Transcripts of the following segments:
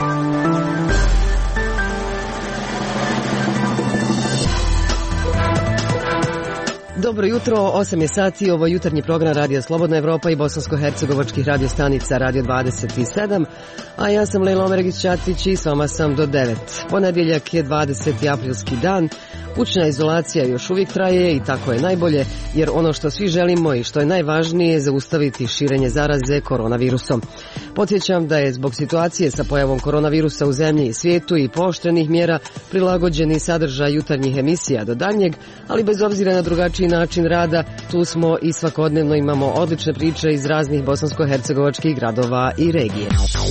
Dobro jutro, 8 je sati, ovo je jutarnji program Radija Slobodna Evropa i bosansko-hercegovačkih radiostanica Radio 27, a ja sam Lejla Omeregić-Ćatić i s vama sam do 9. Ponedjeljak je 20. aprilski dan, kućna izolacija još uvijek traje i tako je najbolje, jer ono što svi želimo i što je najvažnije je zaustaviti širenje zaraze koronavirusom. Podsjećam da je zbog situacije sa pojavom koronavirusa u zemlji i svijetu i pooštrenih mjera prilagođeni sadržaj jutarnjih emisija do daljnjeg, ali bez obzira na drugačiji način rada, tu smo i svakodnevno imamo odlične priče iz raznih bosansko-hercegovačkih gradova i regije.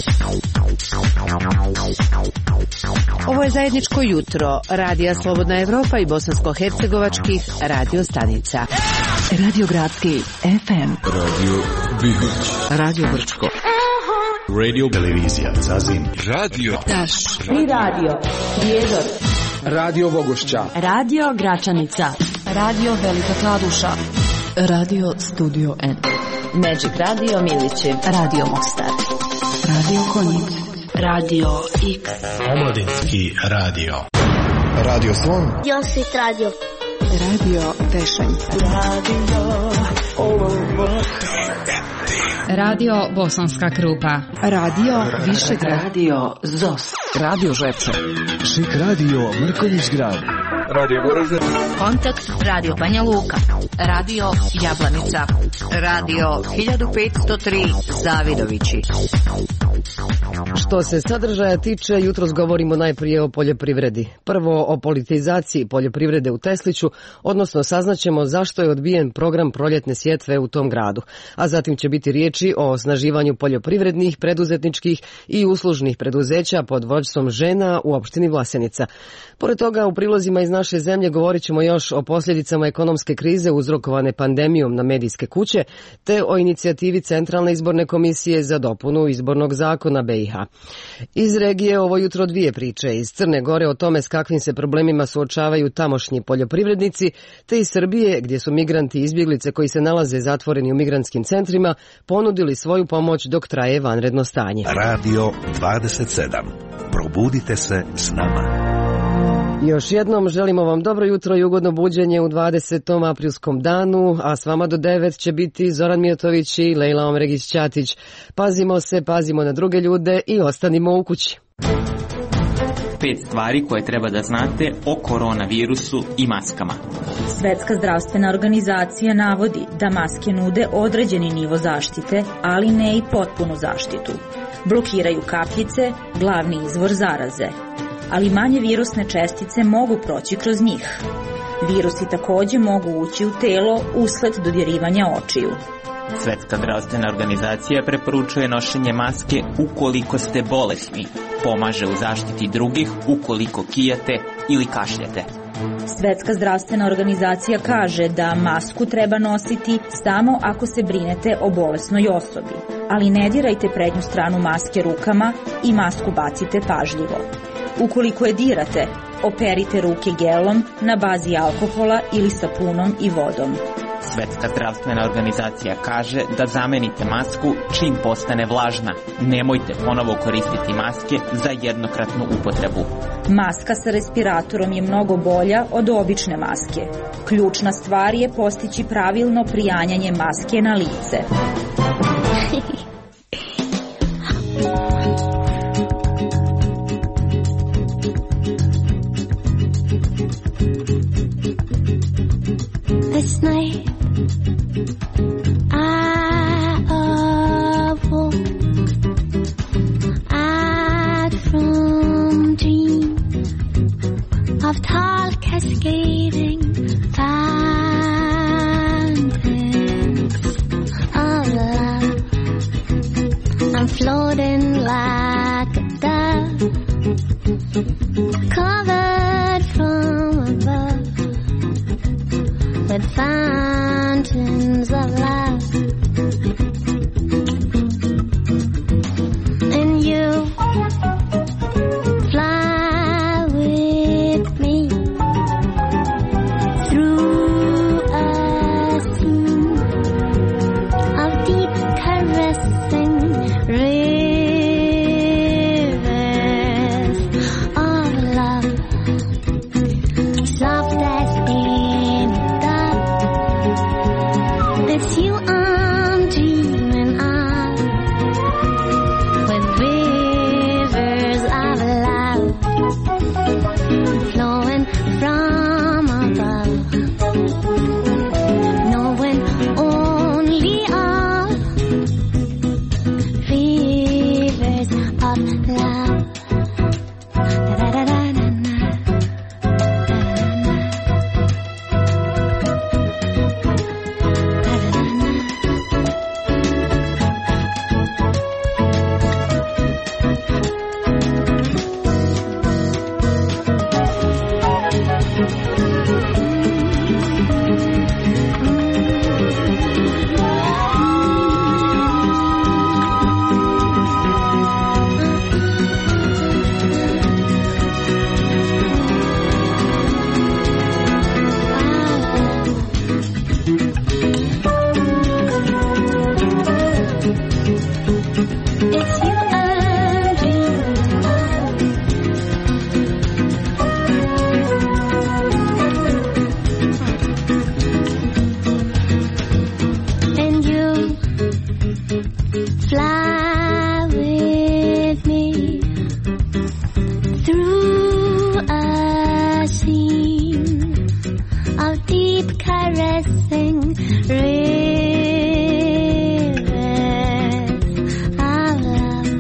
Ovo je zajedničko jutro Radija Slobodna Evropa i bosansko-hercegovačkih radiostanica. Radio Gradski FM, Radio Bihać, Radio Brčko, Radio Televizija Zazim, Radio Taš i Radio Prijedor, Radio Bogošća, Radio Gračanica, Radio Velika Kladuša, Radio Studio N, Magic Radio Milići, Radio Mostar, Radio Konjic, Radio X, Omladinski radio, Radio Slon, Josit Radio, Radio Tešanj, Radio Bosanska Krupa, Radio Višegrad, Radio ZOS, Radio Žepče, Šik Radio Mrkonjić Grad, Radio Goražde, Kontakt Radio Banja Luka, Radio Jablanica, Radio 1503 Zavidovići. Što se sadržaja tiče, jutros govorimo najprije o poljoprivredi. Prvo o politizaciji poljoprivrede u Tesliću, odnosno saznaćemo zašto je odbijen program proljetne sjetve u tom gradu. A zatim će biti riječi o osnaživanju poljoprivrednih, preduzetničkih i uslužnih preduzeća pod vođstvom žena u opštini Vlasenica. Pored toga, u prilozima iz naše zemlje govorit ćemo još o posljedicama ekonomske krize uzrokovane pandemijom na medijske kuće, te o inicijativi Centralne izborne komisije za dopunu izbornog zakona BiH. Iz regije ovo jutro dvije priče, iz Crne Gore o tome s kakvim se problemima suočavaju tamošnji poljoprivrednici, te iz Srbije gdje su migranti i izbjeglice koji se nalaze zatvoreni u migrantskim centrima ponudili svoju pomoć dok traje vanredno stanje. Radio 27. Probudite se s nama. Još jednom želimo vam dobro jutro i ugodno buđenje u 20. aprilskom danu, a s vama do 9 će biti Zoran Mijatović i Lejla Omeregić-Ćatić. Pazimo se, pazimo na druge ljude i ostanimo u kući. 5 stvari koje treba da znate o koronavirusu i maskama. Svetska zdravstvena organizacija navodi da maske nude određeni nivo zaštite, ali ne i potpunu zaštitu. Blokiraju kapljice, glavni izvor zaraze. Ali manje virusne čestice mogu proći kroz njih. Virusi također mogu ući u telo usled dodirivanja očiju. Svetska zdravstvena organizacija preporučuje nošenje maske ukoliko ste bolesni. Pomaže u zaštiti drugih ukoliko kijate ili kašljete. Svetska zdravstvena organizacija kaže da masku treba nositi samo ako se brinete o bolesnoj osobi. Ali ne dirajte prednju stranu maske rukama i masku bacite pažljivo. Ukoliko je dirate, operite ruke gelom na bazi alkohola ili sapunom i vodom. Svetska zdravstvena organizacija kaže da zamenite masku čim postane vlažna. Nemojte ponovo koristiti maske za jednokratnu upotrebu. Maska sa respiratorom je mnogo bolja od obične maske. Ključna stvar je postići pravilno prijanjanje maske na lice. This night I awoke from dream of tall cascading fountains of love. I'm floating like a dove, covered from above with fountains of love. And you fly with me through a scene of deep caressing rain. Fly with me through a scene of deep caressing rivers of love,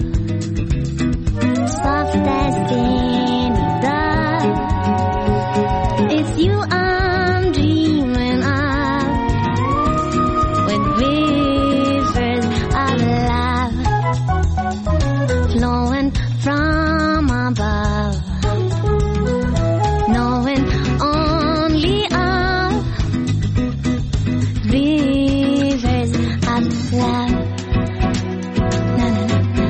soft as any dove. It's you I'm dreaming of, with rivers of love flowing from above, knowing only of rivers of love. Na, na, na, na.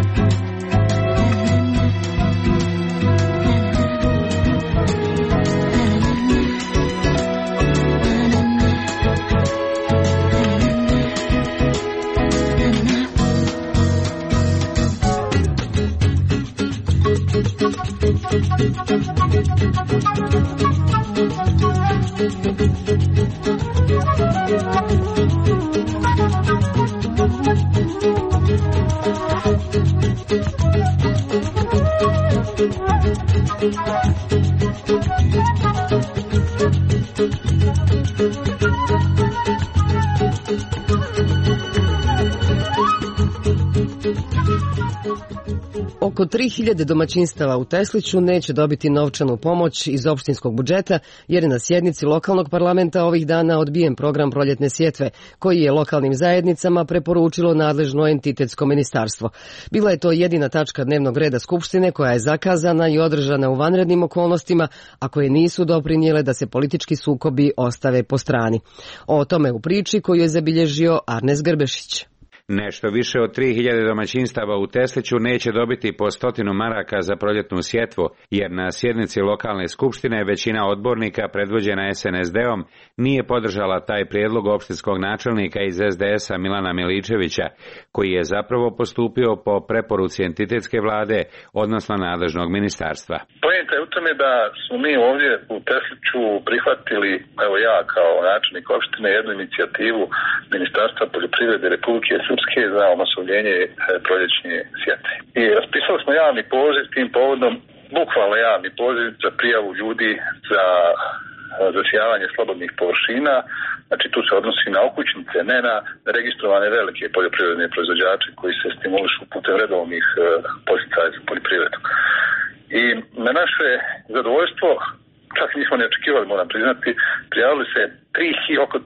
Oko 3000 domaćinstava u Tesliću neće dobiti novčanu pomoć iz opštinskog budžeta jer je na sjednici lokalnog parlamenta ovih dana odbijen program proljetne sjetve koji je lokalnim zajednicama preporučilo nadležno entitetsko ministarstvo. Bila je to jedina tačka dnevnog reda Skupštine koja je zakazana i održana u vanrednim okolnostima, a koje nisu doprinijele da se politički sukobi ostave po strani. O tome u priči koju je zabilježio Arnes Grbešić. Nešto više od 3000 domaćinstava u Tesliću neće dobiti po 100 maraka za proljetnu sjetvu, jer na sjednici lokalne skupštine većina odbornika predvođena SNSD-om nije podržala taj prijedlog opštinskog načelnika iz SDS-a Milana Miličevića, koji je zapravo postupio po preporuci entitetske vlade, odnosno nadležnog ministarstva. Poenta je u tome da smo mi ovdje u Tesliću prihvatili, evo ja kao načelnik opštine, jednu inicijativu Ministarstva poljoprivrede Republike Srpske za omasovljenje proljećne sjetve. I raspisali smo javni poziv tim povodom, bukvalno javni poziv za prijavu ljudi za zasijavanje slobodnih površina. Znači tu se odnosi na okućnice, ne na registrovane velike poljoprivredne proizvođače koji se stimulišu putem redovnih podsticaja za poljoprivredu. I na naše zadovoljstvo, čak nismo ne očekivali, moram priznati, prijavili se oko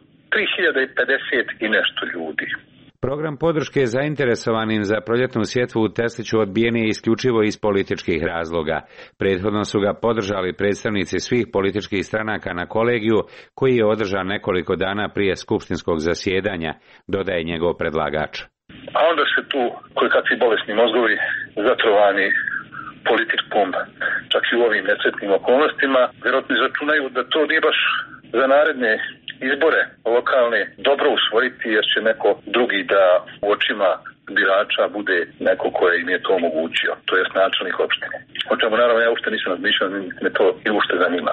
3050 i nešto ljudi. Program podrške zainteresovanim za proljetnu sjetvu u Tesliću odbijen je isključivo iz političkih razloga. Prethodno su ga podržali predstavnici svih političkih stranaka na kolegiju koji je održan nekoliko dana prije skupštinskog zasjedanja, dodaje njegov predlagač. A onda se tu koji kakvi bolesni mozgovi zatrovani političkom, čak i u ovim nesretnim okolnostima, vjerojatno izračunaju da to nije baš za naredne izbore lokalne dobro usvojiti, jer će neko drugi da u očima birača bude neko koje im je to omogućio, to jest načelnik opštine. O čemu naravno ja uopšte nisam razmišljao, me to i uopšte zanima.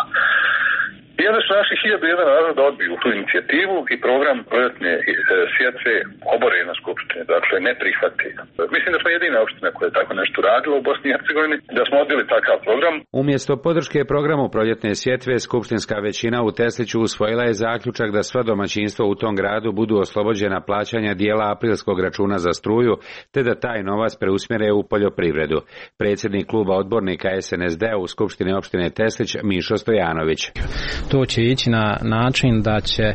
I onda su naši 1001 razlog da odbiju tu inicijativu i program proljetne sjetve obore na skupštine, dakle ne prihvati. Mislim da smo jedina opština koja je tako nešto radila u Bosni i Hercegovini, da smo odbili takav program. Umjesto podrške programu proljetne sjetve, skupštinska većina u Tesliću usvojila je zaključak da sva domaćinstva u tom gradu budu oslobođena plaćanja dijela aprilskog računa za struju, te da taj novac preusmjere u poljoprivredu. Predsjednik kluba odbornika SNSD-a u skupštini opštine Teslić Mišo Stojanović. To će ići na način da će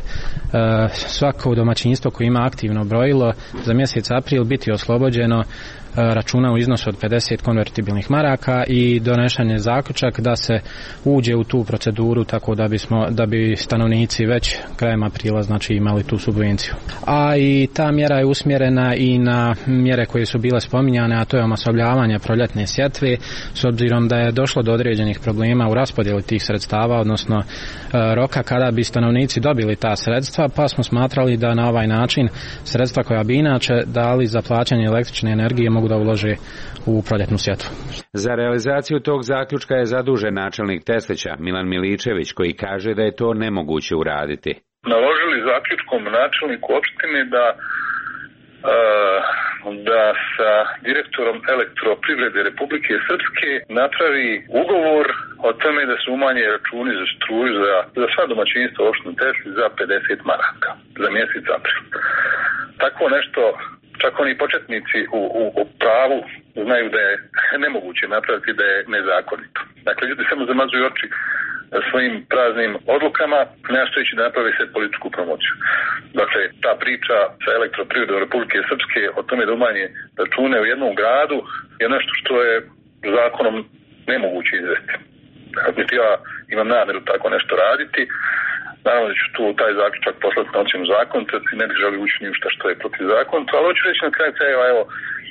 svako domaćinstvo koje ima aktivno brojilo za mjesec april biti oslobođeno računa u iznosu od 50 konvertibilnih maraka i donešen je zaključak da se uđe u tu proceduru tako da bi stanovnici već krajem aprila znači imali tu subvenciju. A i ta mjera je usmjerena i na mjere koje su bile spominjane, a to je omasovljavanje proljetne sjetve, s obzirom da je došlo do određenih problema u raspodjeli tih sredstava, odnosno roka kada bi stanovnici dobili ta sredstva, pa smo smatrali da na ovaj način sredstva koja bi inače dali za plaćanje električne energije mogu da ulože u proljetnu sjetvu. Za realizaciju tog zaključka je zadužen načelnik Teslića Milan Miličević, koji kaže da je to nemoguće uraditi. Naložili zaključkom načelniku opštine da da sa direktorom Elektroprivrede Republike Srpske napravi ugovor o tome da se umanje računi za struju za sva domaćinstva u opštini Tesli za 50 maraka za mjesec april. Tako nešto, čak oni početnici u pravu znaju da je nemoguće napraviti, da je nezakonito. Dakle, ljudi samo zamazuju oči svojim praznim odlukama, nastojeći da naprave se političku promociju. Dakle, ta priča sa Elektroprivredom Republike Srpske o tome da umanje račune u jednom gradu je nešto što je zakonom nemoguće izvesti. Niti ja imam namjeru tako nešto raditi. Naravno da ću tu taj zaključak poslati na ocjenu zakonitosti, ne bih želio ući ni u što je protivzakonito, ali hoću reći na kraju krajeva, evo,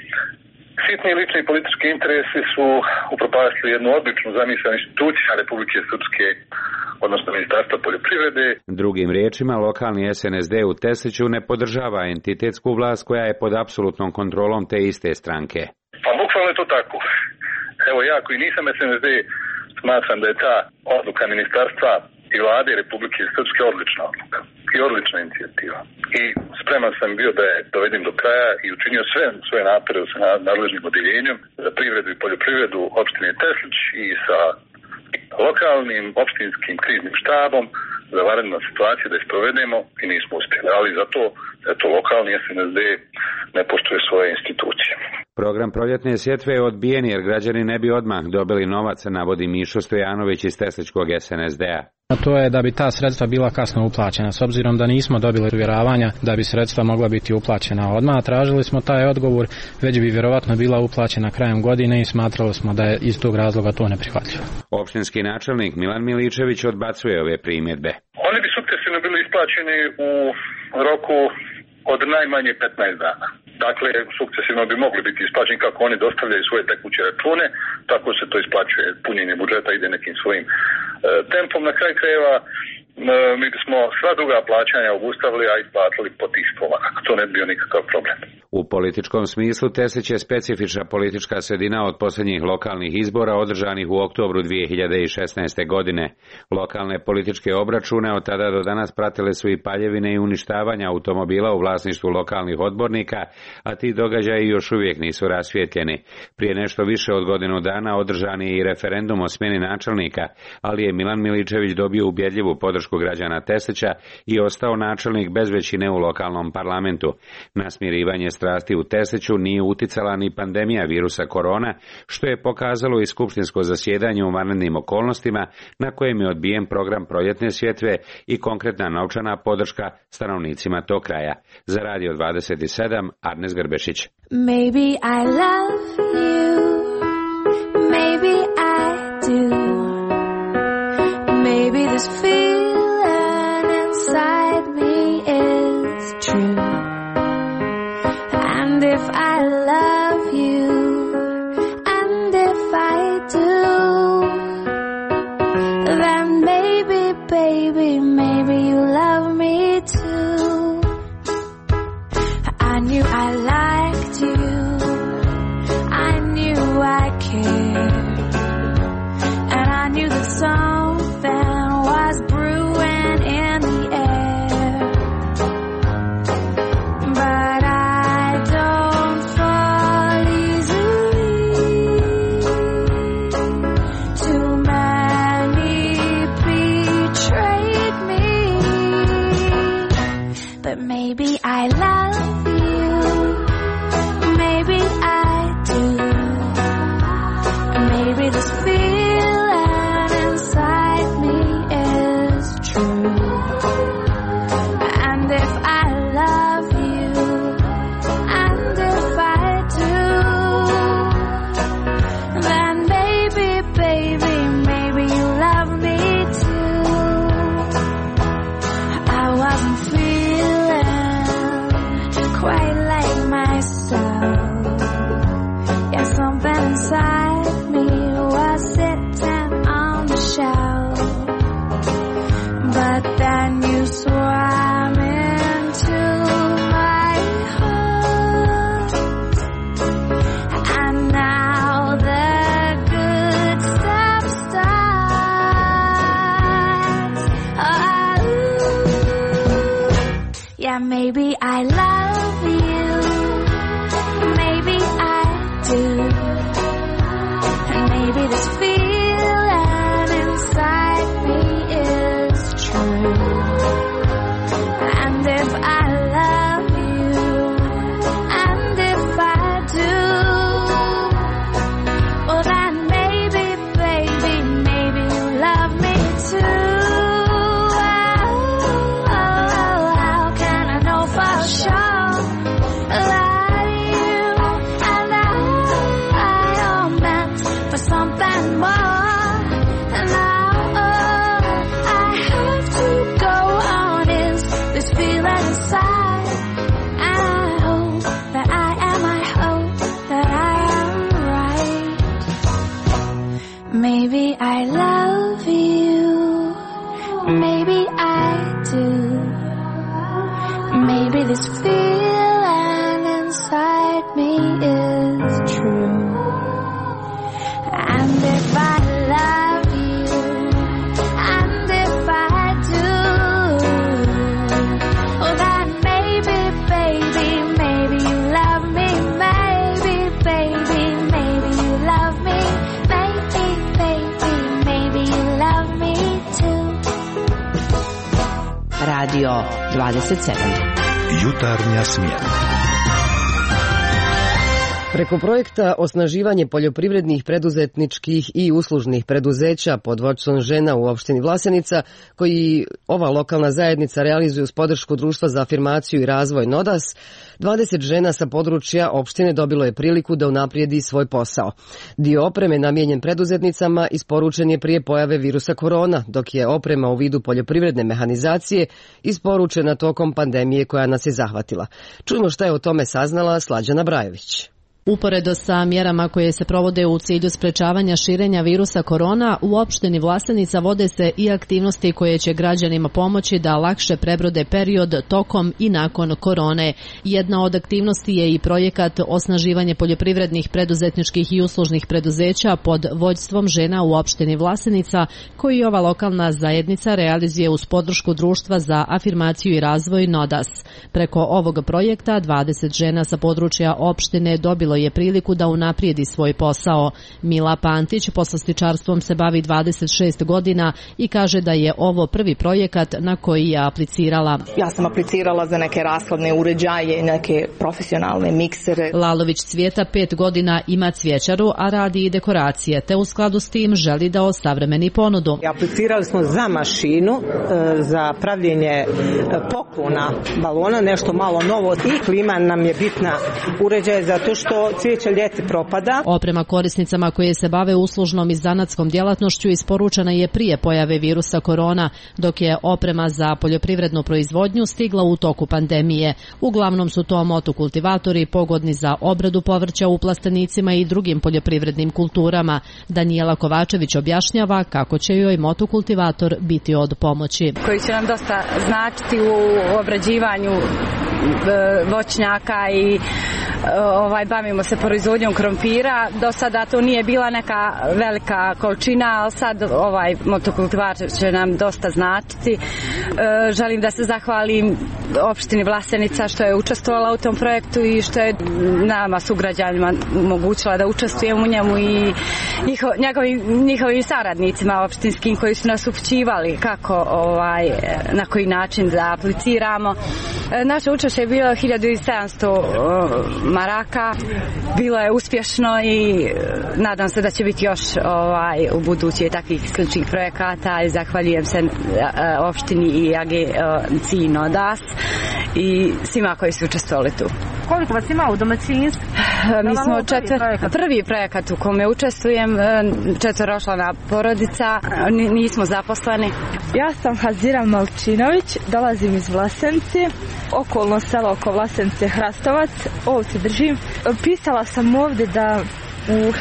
sitni lični politički interesi su upropastili jednu odličnu zamisao institucija Republike Srpske, odnosno Ministarstva poljoprivrede. Drugim riječima, lokalni SNSD u Tesliću ne podržava entitetsku vlast koja je pod apsolutnom kontrolom te iste stranke. Pa bukvalno je to tako. Evo, ja koji nisam SNSD, smatram da je ta odluka ministarstva i vlade Republike Srpske odlična odluka i odlična inicijativa. I spreman sam bio da je dovedem do kraja i učinio sve svoje napore sa nadležnim odjeljenjem za privredu i poljoprivredu opštine Teslić i sa lokalnim opštinskim kriznim štabom za vanredne situacije da isprovedemo i nismo uspjeli. Ali zato lokalni SNSD ne poštuje svoje institucije. Program proljetne sjetve je odbijen jer građani ne bi odmah dobili novac, navodi Mišo Stojanović iz Tesličkog SNSD-a. To je da bi ta sredstva bila kasno uplaćena. S obzirom da nismo dobili uvjeravanja da bi sredstva mogla biti uplaćena odmah, tražili smo taj odgovor, već bi vjerovatno bila uplaćena krajem godine i smatrali smo da je iz tog razloga to neprihvatljivo. Opštinski načelnik Milan Miličević odbacuje ove primjedbe. Oni bi sukcesivno bili isplaćeni u roku od najmanje 15 dana. Dakle, sukcesivno bi mogli biti isplaćeni kako oni dostavljaju svoje tekuće račune, tako se to isplaćuje, punjenje budžeta ide nekim svojim tempom. Na kraju krajeva mi smo sva druga plaćanja obustavili, a isplatili po tih 100 maraka. To ne bi bio nikakav problem. U političkom smislu Teslić je specifična politička sredina od posljednjih lokalnih izbora održanih u oktobru 2016. godine. Lokalne političke obračune od tada do danas pratile su i paljevine i uništavanja automobila u vlasništvu lokalnih odbornika, a ti događaji još uvijek nisu rasvijetljeni. Prije nešto više od godinu dana održan je i referendum o smjeni načelnika, ali je Milan Miličević dobio ubjedljivu podršku građana Teslića i ostao načelnik bez većine u lokalnom parlamentu. Na smirivanje strasti u Tesliću nije uticala ni pandemija virusa korona, što je pokazalo i skupštinsko zasjedanje u vanrednim okolnostima na kojem je odbijen program proljetne svjetve i konkretna novčana podrška stanovnicima tog kraja. Za Radio 27, Arnes Grbešić. Maybe I love you, maybe I do, maybe this feeling inside me is true. And if I love you, and if I do, then maybe, baby, maybe you love me too. I knew I liked you, I knew 27. Jutarnja smjena. Preko projekta Osnaživanje poljoprivrednih, preduzetničkih i uslužnih preduzeća pod vodstvom žena u opštini Vlasenica, koji ova lokalna zajednica realizuje uz podršku Društva za afirmaciju i razvoj NODAS, 20 žena sa područja opštine dobilo je priliku da unaprijedi svoj posao. Dio opreme namijenjen preduzetnicama isporučen je prije pojave virusa korona, dok je oprema u vidu poljoprivredne mehanizacije isporučena tokom pandemije koja nas je zahvatila. Čujmo šta je o tome saznala Slađana Brajević. Uporedo sa mjerama koje se provode u cilju sprečavanja širenja virusa korona, u opštini Vlasenica vode se i aktivnosti koje će građanima pomoći da lakše prebrode period tokom i nakon korone. Jedna od aktivnosti je i projekat Osnaživanje poljoprivrednih, preduzetničkih i uslužnih preduzeća pod vođstvom žena u opštini Vlasenica, koji ova lokalna zajednica realizuje uz podršku Društva za afirmaciju i razvoj NODAS. Preko ovog projekta 20 žena sa područja opštine dobilo je priliku da unaprijedi svoj posao. Mila Pantić poslastičarstvom se bavi 26 godina i kaže da je ovo prvi projekat na koji je aplicirala. Ja sam aplicirala za neke rashladne uređaje, neke profesionalne miksere. Lalović Cvijeta 5 godina ima cvjećaru, a radi i dekoracije, te u skladu s tim želi da osavremeni ponudu. Aplicirali smo za mašinu, za pravljenje poklona balona, nešto malo novo, i klima nam je bitna uređaj zato što cvijeće ljeti propada. Oprema korisnicama koje se bave uslužnom i zanatskom djelatnošću isporučena je prije pojave virusa korona, dok je oprema za poljoprivrednu proizvodnju stigla u toku pandemije. Uglavnom su to motokultivatori pogodni za obradu povrća u plastenicima i drugim poljoprivrednim kulturama. Danijela Kovačević objašnjava kako će joj motokultivator biti od pomoći. Koji će nam dosta značiti u obrađivanju voćnjaka i bavimo se proizvodnjom krompira. Do sada to nije bila neka velika količina, ali sad motokultivar će nam dosta značiti. Želim da se zahvalim opštini Vlasenica što je učestvovala u tom projektu i što je nama sugrađanima omogućila da učestvujemo u njemu i njihovim saradnicima opštinskim koji su nas upućivali kako na koji način da apliciramo. Naše učešće je bilo 1700 maraka. Bilo je uspješno i nadam se da će biti još u budući takvih sličnih projekata i zahvaljujem se opštini i agenciji NODAS i svima koji su učestvovali tu. Koliko vas ima u domaćinstvu? Mi smo prvi projekat u kome učestvujem, 4-člana porodica, nismo zaposleni. Ja sam Hazira Malčinović, dolazim iz Vlasenice, okolno selo oko Vlasenice Hrastovac, ovce držim. Pisala sam ovdje da u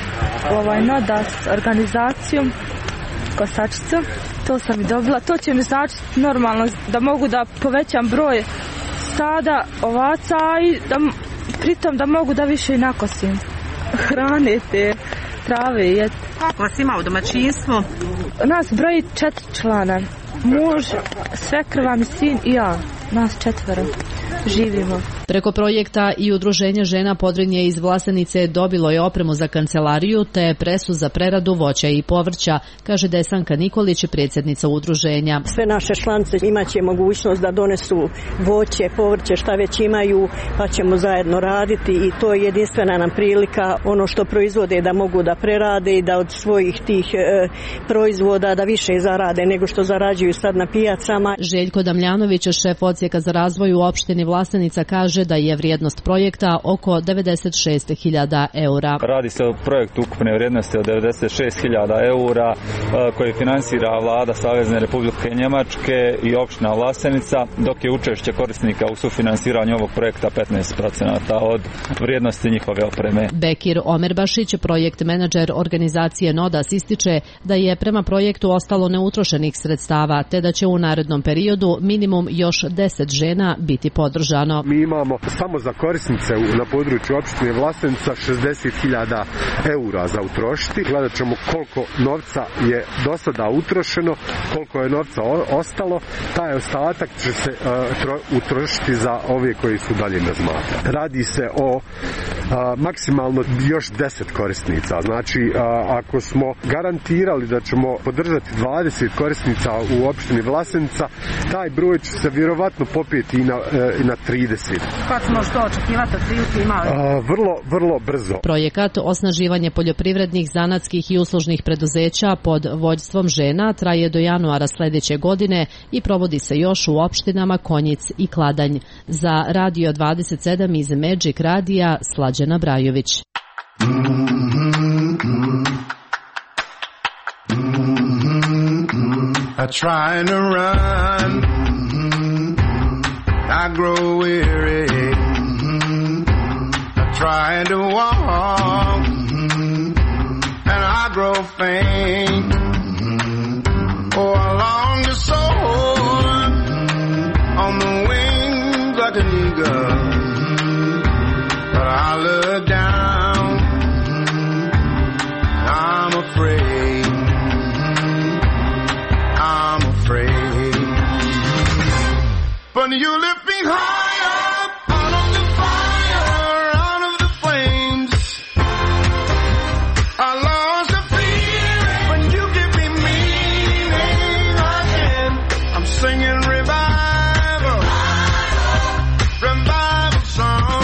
NODAS organizacijom kosačicu, to sam i dobila. To će mi značiti normalno da mogu da povećam broj stada ovaca i da pritom da mogu da više i nakosim hrane te trave i jeti. Koliko vas ima u domaćinstvu? Nas broji 4 člana. Muž, svekrva mi sin i ja. Nas 4 živimo. Preko projekta i udruženje žena Podrinje iz Vlasenice dobilo je opremu za kancelariju te presu za preradu voća i povrća, kaže Desanka Nikolić, predsjednica udruženja. Sve naše članice imaće mogućnost da donesu voće, povrće, šta već imaju, pa ćemo zajedno raditi i to je jedinstvena nam prilika, ono što proizvode da mogu da prerade i da od svojih tih proizvoda da više zarade nego što zarađuju sad na pijacama. Željko Damljanović, šef odsjeka za razvoj u opštini Vlasenica, kaže da je vrijednost projekta oko 96.000 eura. Radi se o projektu ukupne vrijednosti od 96.000 eura koji finansira vlada Savezne Republike Njemačke i opština Vlasenica, dok je učešće korisnika u sufinansiranju ovog projekta 15% od vrijednosti njihove opreme. Bekir Omerbašić, projekt menadžer organizacije NODAS, ističe da je prema projektu ostalo neutrošenih sredstava, te da će u narednom periodu minimum još 10 žena biti podržano. Mi imamo planiramo samo za korisnice na području opštine Vlasenica 60.000 eura za utrošiti. Gledat ćemo koliko novca je do sada utrošeno, koliko je novca ostalo. Taj ostatak će se utrošiti za ove koji su dalje razmatrani. Radi se o maksimalno još 10 korisnica. Znači, ako smo garantirali da ćemo podržati 20 korisnica u opštini Vlasenica, taj broj će se vjerovatno popeti i na 30. Kad smo što očekivati od svih imali? Vrlo brzo. Projekat osnaživanje poljoprivrednih, zanatskih i uslužnih preduzeća pod vođstvom žena traje do januara sljedeće godine i provodi se još u opštinama Konjic i Kladanj. Za Radio 27 iz Magic Radija Slađana Brajović. I try to run, I grow weary. I try to walk, and I grow faint. Oh, I long to soar on the wings like an eagle, but I look down, I'm afraid. I'm afraid. But you lift me higher, out of the fire, out of the flames. I lost the fear when you give me meaning again. I'm singing revival, revival song.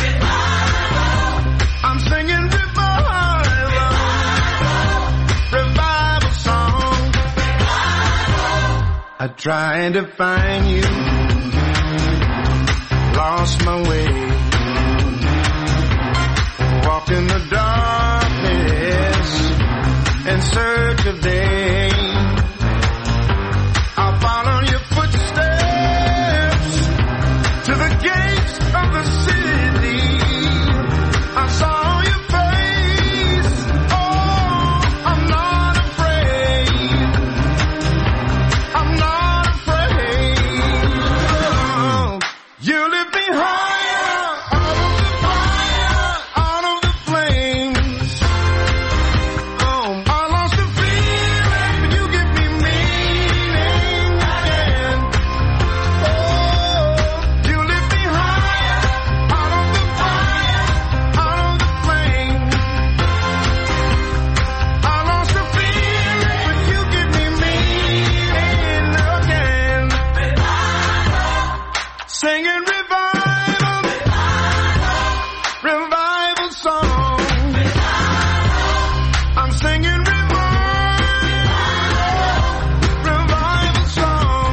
I'm singing revival, revival song. I tried to find you, lost my way, walked in the darkness in search of day. I'll follow your footsteps to the gates of the city. I saw your face, oh, I'm not afraid. I'm not afraid. Oh, you lift me higher, out of the fire, out of the flames. Oh, I lost the feeling, but you give me meaning again. Oh, you lift me higher, out of the fire, out of the flames. I lost the feeling, but you give me meaning again. Singing revival, revival song. I'm singing revival song.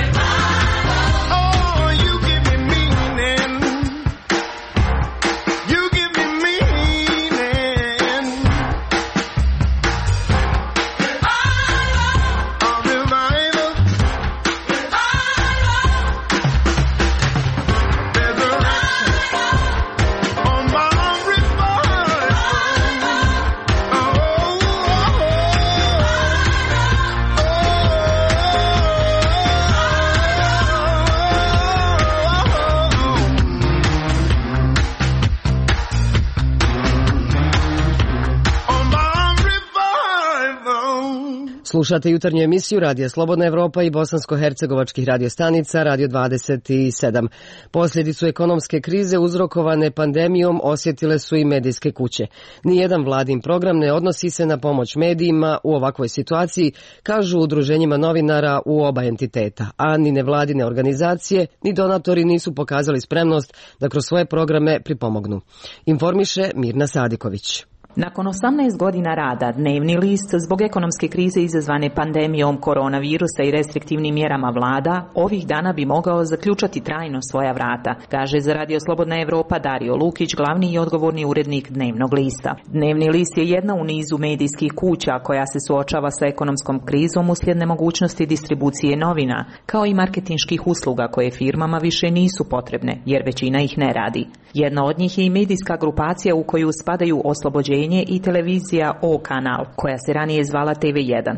Oh, you give me meaning. You give me meaning. A revival. Resurrection on my revival. Slušate jutarnju emisiju Radija Slobodna Evropa i bosansko-hercegovačkih radiostanica Radio 27. Posljedicu ekonomske krize uzrokovane pandemijom osjetile su i medijske kuće. Nijedan vladin program ne odnosi se na pomoć medijima u ovakvoj situaciji, kažu udruženjima novinara u oba entiteta, a ni nevladine organizacije ni donatori nisu pokazali spremnost da kroz svoje programe pripomognu. Informiše Mirna Sadiković. Nakon 18 godina rada, Dnevni list zbog ekonomske krize izazvane pandemijom koronavirusa i restriktivnim mjerama vlada, ovih dana bi mogao zaključati trajno svoja vrata, kaže za Radio Slobodna Evropa Dario Lukić, glavni i odgovorni urednik Dnevnog lista. Dnevni list je jedna u nizu medijskih kuća koja se suočava sa ekonomskom krizom uslijed nemogućnosti distribucije novina, kao i marketinških usluga koje firmama više nisu potrebne, jer većina ih ne radi. Jedna od njih je i medijska grupacija u koju spadaju Oslobođenje i televizija O kanal, koja se ranije zvala TV1.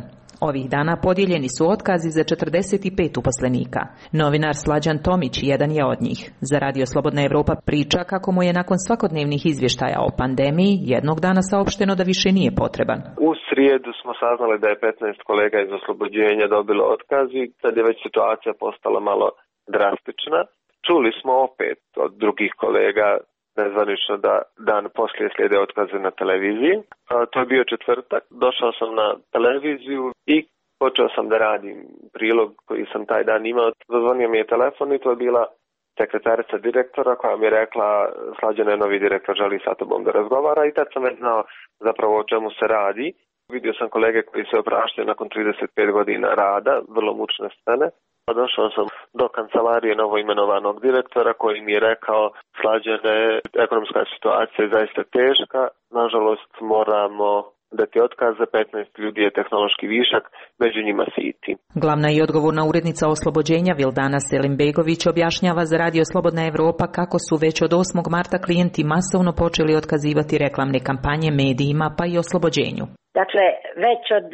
Ovih dana podijeljeni su otkazi za 45 uposlenika. Novinar Slađan Tomić jedan je od njih. Za Radio Slobodna Evropa priča kako mu je nakon svakodnevnih izvještaja o pandemiji jednog dana saopšteno da više nije potreban. U srijedu smo saznali da je 15 kolega iz oslobođenja dobilo otkaz i sad je već situacija postala malo drastična. Čuli smo opet od drugih kolega nezvanično da dan poslije slijede otkaze na televiziji. To je bio četvrtak. Došao sam na televiziju i počeo sam da radim prilog koji sam taj dan imao. Zazvonio mi je telefon i to je bila sekretarica direktora koja mi je rekla Slađan je novi direktor, želi sa tobom da razgovara i tad sam već znao zapravo o čemu se radi. Vidio sam kolege koji se opraštaju nakon 35 godina rada, vrlo mučne scene. Došao sam do kancelarije novoimenovanog direktora koji mi je rekao Slađane, ekonomska situacija je zaista teška, nažalost moramo dati otkaz, za 15 ljudi je tehnološki višak, među njima si i ti. Glavna i odgovorna urednica oslobođenja Vildana Selimbegović objašnjava za Radio Slobodna Evropa kako su već od 8. marta klijenti masovno počeli otkazivati reklamne kampanje medijima pa i oslobođenju. Dakle, već od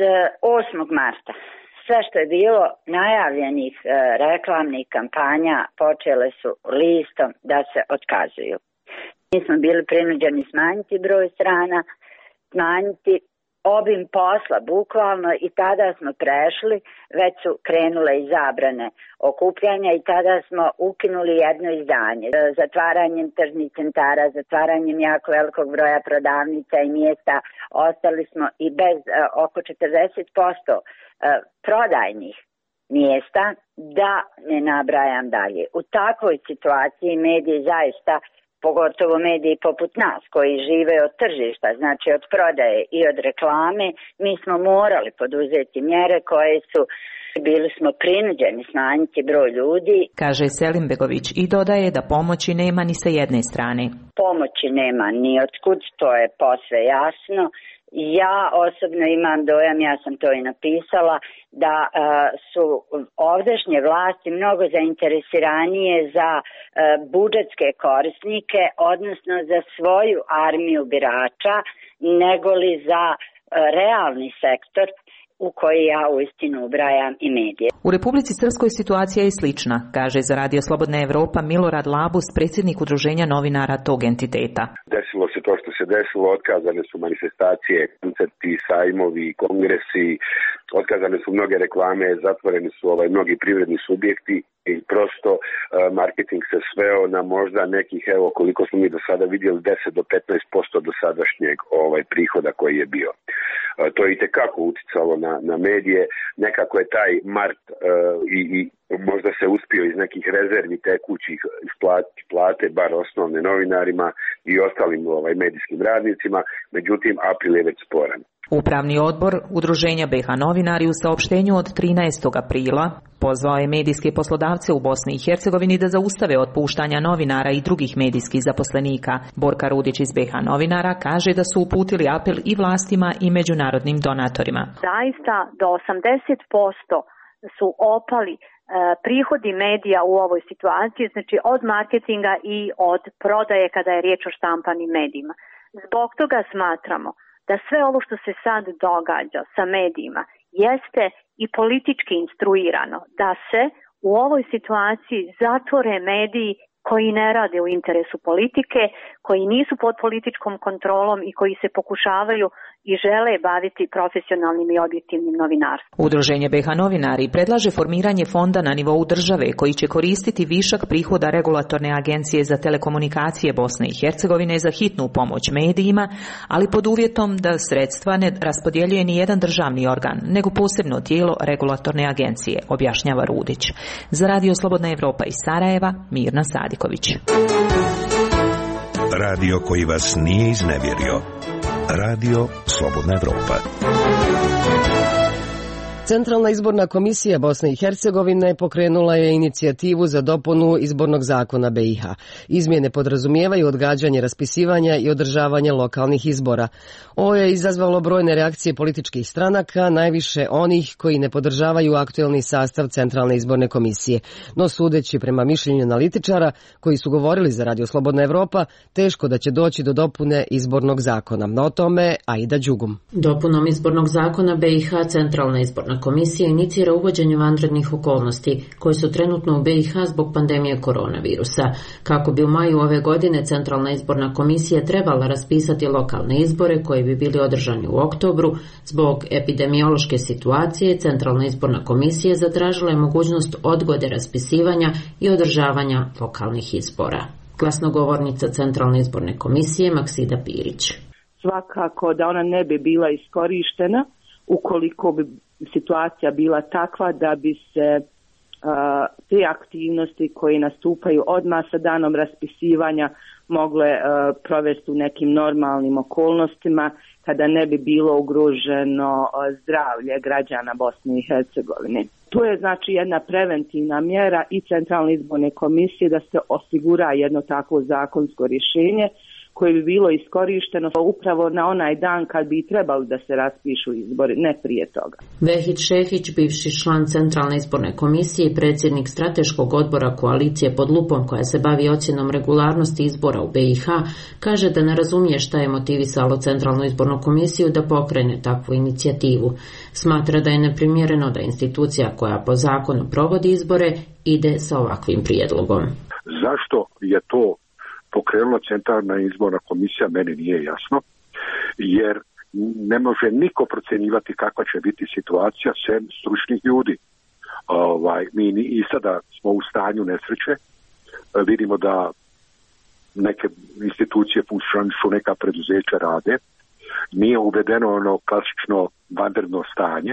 8. marta sve što je bilo najavljenih reklamnih kampanja počele su listom da se otkazuju. Mi smo bili prinuđeni smanjiti broj strana, smanjiti obim posla bukvalno i tada smo prešli, već su krenule i zabrane okupljanja i tada smo ukinuli jedno izdanje. Zatvaranjem tržnih centara, zatvaranjem jako velikog broja prodavnica i mjesta ostali smo i bez oko 40% prodajnih mjesta, da ne nabrajam dalje. U takvoj situaciji mediji zaista, pogotovo mediji poput nas koji žive od tržišta, znači od prodaje i od reklame, mi smo morali poduzeti mjere koje su, bili smo prinuđeni smanjiti broj ljudi. Kaže Selimbegović i dodaje da pomoći nema ni sa jedne strane. Pomoći nema ni otkud, to je posve jasno. Ja osobno imam dojam, ja sam to i napisala, da su ovdašnje vlasti mnogo zainteresiranije za budžetske korisnike, odnosno za svoju armiju birača, nego li za realni sektor u koji ja uistinu ubrajam i medije. U Republici Srpskoj situacija je slična, kaže za Radio Slobodna Evropa Milorad Labus, predsjednik udruženja novinara tog entiteta. Desilo se to što se desilo, otkazane su manifestacije, koncerti, sajmovi, kongresi, otkazane su mnoge reklame, zatvoreni su mnogi privredni subjekti i prosto marketing se sveo na možda nekih, evo koliko smo mi do sada vidjeli, 10 do 15% do sadašnjeg prihoda koji je bio. To je itekako uticalo na medije, nekako je taj mart i možda se uspio iz nekih rezervi tekućih isplatiti plate, bar osnovne novinarima i ostalim medijskim radnicima, međutim april je već sporan. Upravni odbor Udruženja BiH novinari u saopštenju od 13. aprila pozvao je medijske poslodavce u Bosni i Hercegovini da zaustave otpuštanja novinara i drugih medijskih zaposlenika. Borka Rudić iz BiH novinara kaže da su uputili apel i vlastima i međunarodnim donatorima. Zaista do 80% su opali prihodi medija u ovoj situaciji, znači od marketinga i od prodaje kada je riječ o štampanim medijima. Zbog toga smatramo da sve ovo što se sad događa sa medijima jeste i politički instruirano, da se u ovoj situaciji zatvore mediji koji ne rade u interesu politike, koji nisu pod političkom kontrolom i koji se pokušavaju i žele baviti profesionalnim i objektivnim novinarstvom. Udruženje BiH novinari predlaže formiranje fonda na nivou države koji će koristiti višak prihoda Regulatorne agencije za telekomunikacije Bosne i Hercegovine za hitnu pomoć medijima, ali pod uvjetom da sredstva ne raspodjeljuje ni jedan državni organ, nego posebno tijelo Regulatorne agencije, objašnjava Rudić. Za Radio Slobodna Evropa iz Sarajeva, Mirna Sadiković. Radio koji vas nije iznevjerio. Radio Slobodna Evropa. Centralna izborna komisija Bosne i Hercegovine pokrenula je inicijativu za dopunu izbornog zakona BiH. Izmjene podrazumijevaju odgađanje raspisivanja i održavanja lokalnih izbora. Ovo je izazvalo brojne reakcije političkih stranaka, najviše onih koji ne podržavaju aktuelni sastav Centralne izborne komisije. No sudeći prema mišljenju analitičara koji su govorili za Radio Slobodna Evropa, teško da će doći do dopune izbornog zakona. O tome Aida Đugum. Dopunom izbornog zakona BiH Centralna izborna izborna komisija inicira uvođenje vanrednih okolnosti koje su trenutno u BiH zbog pandemije koronavirusa. Kako bi u maju ove godine Centralna izborna komisija trebala raspisati lokalne izbore koji bi bili održani u oktobru, zbog epidemiološke situacije Centralna izborna komisija zatražila je mogućnost odgode raspisivanja i održavanja lokalnih izbora. Glasnogovornica Centralne izborne komisije Maksida Pirić. Svakako da ona ne bi bila iskorištena ukoliko bi situacija bila takva da bi se te aktivnosti koje nastupaju odmah sa danom raspisivanja mogle provesti u nekim normalnim okolnostima kada ne bi bilo ugroženo zdravlje građana Bosne i Hercegovine. To je znači jedna preventivna mjera i Centralne izborne komisije da se osigura jedno takvo zakonsko rješenje koje bi bilo iskorišteno upravo na onaj dan kad bi trebali da se raspišu izbori, ne prije toga. Vehid Šehić, bivši član Centralne izborne komisije i predsjednik strateškog odbora koalicije Pod lupom koja se bavi ocjenom regularnosti izbora u BiH, kaže da ne razumije šta je motivisalo Centralnu izbornu komisiju da pokrene takvu inicijativu. Smatra da je neprimjereno da institucija koja po zakonu provodi izbore ide sa ovakvim prijedlogom. Zašto je to pokrenula Centralna izborna komisija, meni nije jasno, jer ne može niko procjenjivati kakva će biti situacija sem stručnih ljudi. Mi i sada smo u stanju nesreće, vidimo da neke institucije funkcionišu, neka preduzeća rade, nije uvedeno ono klasično vanredno stanje,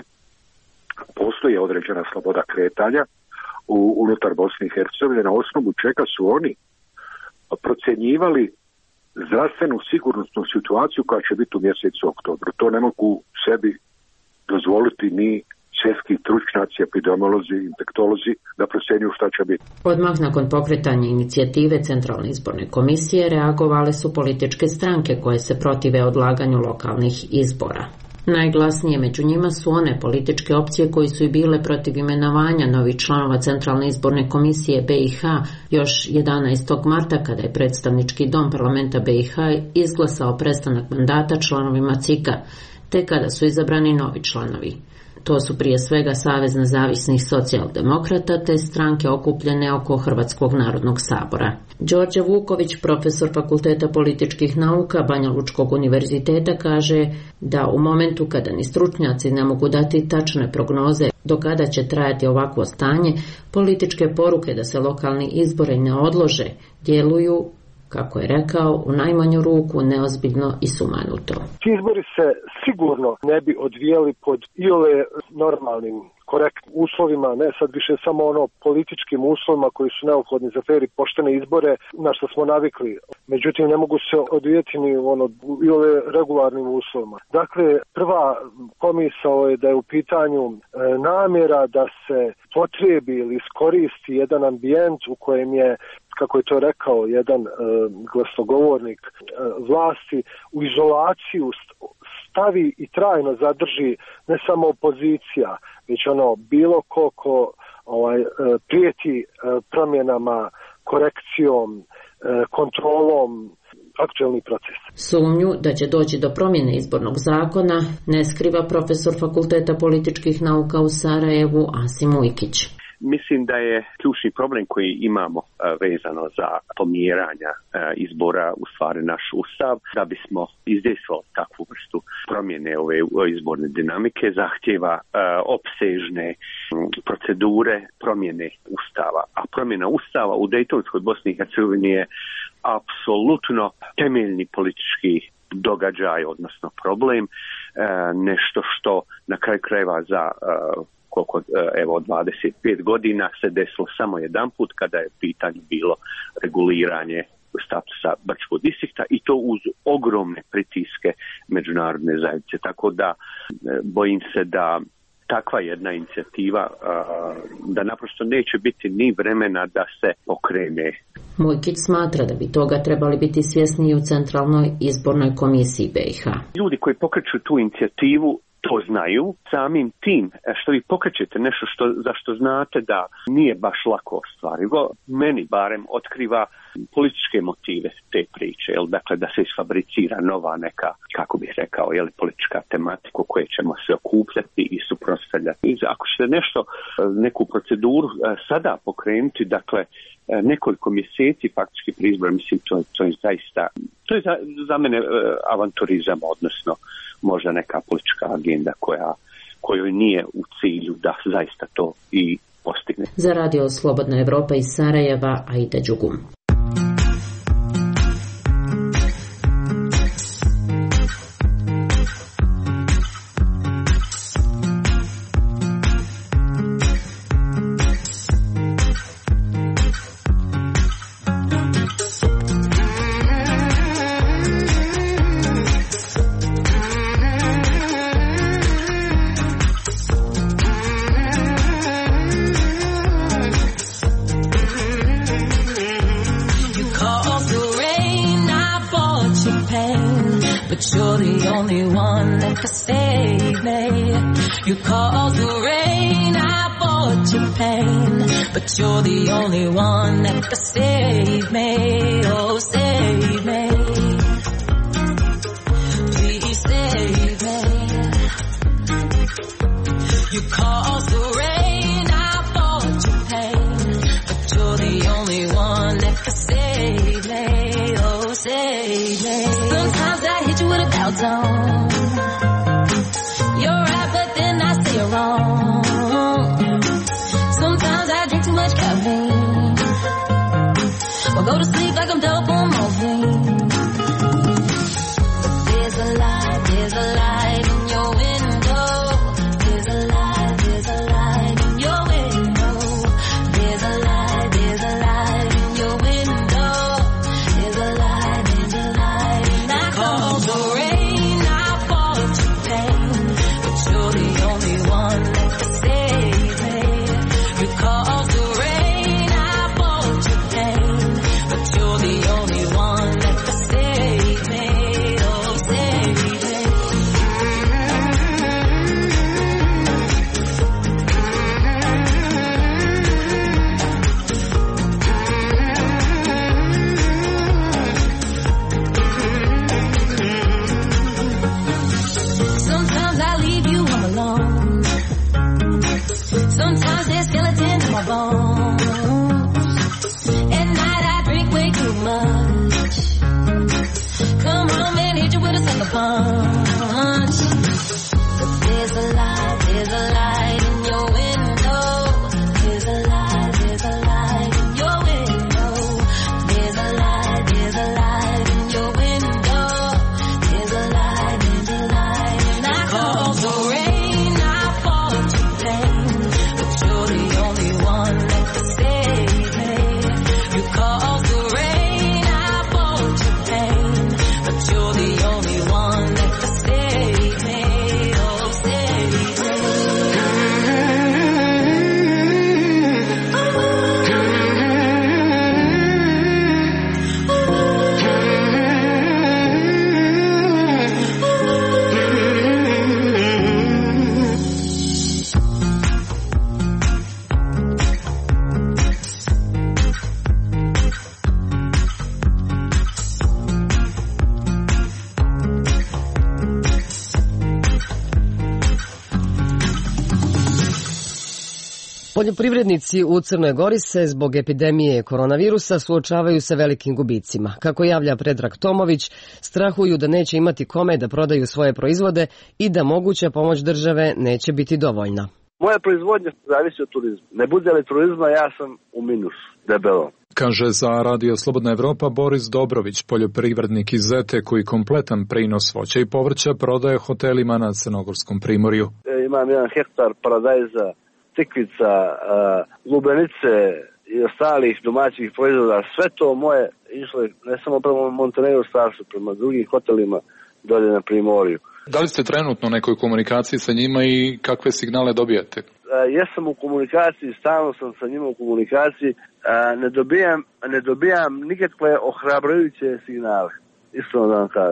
postoji određena sloboda kretanja unutar Bosne i Hercegovine, na osnovu čega su oni procjenjivali zdravstvenu sigurnosnu situaciju koja će biti u mjesecu oktobru. To ne mogu sebi dozvoliti ni svjetski stručnjaci, epidemiolozi, infektolozi da procjenjuju šta će biti. Odmah nakon pokretanja inicijative Centralne izborne komisije reagovale su političke stranke koje se protive odlaganju lokalnih izbora. Najglasnije među njima su one političke opcije koji su i bile protiv imenovanja novih članova Centralne izborne komisije BiH još 11. marta kada je predstavnički dom parlamenta BiH izglasao prestanak mandata članovima CIK-a, te kada su izabrani novi članovi. To su prije svega Savez nezavisnih socijaldemokrata te stranke okupljene oko Hrvatskog narodnog sabora. Đorđe Vuković, profesor Fakulteta političkih nauka Banja Lučkog univerziteta, kaže da u momentu kada ni stručnjaci ne mogu dati tačne prognoze do kada će trajati ovakvo stanje, političke poruke da se lokalni izbori ne odlože djeluju, kako je rekao, u najmanju ruku neozbiljno i sumanuto. Ti izbori se sigurno ne bi odvijali pod iole normalnim, korektnim uslovima, ne sad više samo političkim uslovima koji su neophodni za fer i poštene izbore na što smo navikli. Međutim, ne mogu se odvijeti ni iole regularnim uslovima. Dakle, prva pomisao je da je u pitanju namjera da se potrebi ili iskoristi jedan ambijent u kojem je, kako je to rekao jedan glasnogovornik vlasti, u izolaciju stavi i trajno zadrži ne samo opozicija, već bilo ko prijeti promjenama, korekcijom, kontrolom aktualni proces. Sumnju da će doći do promjene izbornog zakona ne skriva profesor Fakulteta političkih nauka u Sarajevu Asim Ujkić. Mislim da je ključni problem koji imamo vezano za pomjeranja izbora u stvari naš ustav. Da bismo izdejstvovali takvu vrstu promjene ove izborne dinamike zahtjeva opsežne procedure promjene ustava. A promjena ustava u Dejtonskoj Bosni i Hercegovini je apsolutno temeljni politički događaj, odnosno problem, nešto što na kraju krajeva za 25 godina se desilo samo jedan put kada je pitanje bilo reguliranje statusa Brčkog distrikta i to uz ogromne pritiske međunarodne zajednice. Tako da bojim se da takva jedna inicijativa da naprosto neće biti ni vremena da se pokrene. Mujkić smatra da bi toga trebali biti svjesni u Centralnoj izbornoj komisiji BiH. Ljudi koji pokreću tu inicijativu to znaju. Samim tim što vi pokrećete nešto za što znate da nije baš lako ostvarivo, meni barem otkriva političke motive te priče, dakle da se isfabricira nova neka, kako bih rekao, politička tematika koje ćemo se okupljati i suprotstavljati. Ako ćete neku proceduru sada pokrenuti, dakle nekoliko mjeseci faktički prije izbora, mislim to je zaista, to je za mene avanturizam, odnosno možda neka politička agenda kojoj nije u cilju da zaista to i postigne. Za Radio Slobodna Evropa iz Sarajeva, Aida Đugum. You're the only one that could save me. You caused the rain, I bought your pain, but you're the only one that could save me. Oh, save me. Please save me. You caused the rain, I bought your pain, but you're the only one that could save me. Oh, save me. Sometimes I hit you with a bell tone. You're right, but then I say you're wrong. Sometimes I drink too much caffeine, or go to sleep like I'm dope on morphine. There's a light in your window. There's a light in your window. There's a light in your window. There's a light in the light. And I called the rain, I bought your pain, but you're the only one that can save me. You caused the rain, I bought your pain, but you're the only one that can save me. Oh, save me. Sometimes I leave you home alone. Sometimes there's skeletons in my bones. At night I drink way too much. Come home and hit you with a sucker punch. But there's a light in your window. There's a light in your window. There's a light in your window. There's a light in the light. And I called the rain, I bought your pain, but you're the only one that can save me. You caused the rain, I bought your pain, but you're the only one that can save me. Oh, save me. Poljoprivrednici u Crnoj Gori se zbog epidemije koronavirusa suočavaju sa velikim gubicima. Kako javlja Predrag Tomović, strahuju da neće imati kome da prodaju svoje proizvode i da moguća pomoć države neće biti dovoljna. Moja proizvodnja zavisi od turizma. Ne bude li turizma, ja sam u minusu, debelo. Kaže za Radio Slobodna Evropa Boris Dobrović, poljoprivrednik iz Zete koji kompletan prinos voća i povrća prodaje hotelima na Crnogorskom primorju. Imam 1 hektar paradajza, tikvica, lubenice i ostalih domaćih proizvoda. Sve to moje išlo ne samo prema Montenegro starsu, prema drugim hotelima dolje na primorju. Da li ste trenutno u nekoj komunikaciji sa njima i kakve signale dobijate? Jesam u komunikaciji, stalno sam sa njima u komunikaciji. Ne dobijam nikakve ohrabrujuće signale, iskreno da vam kažem.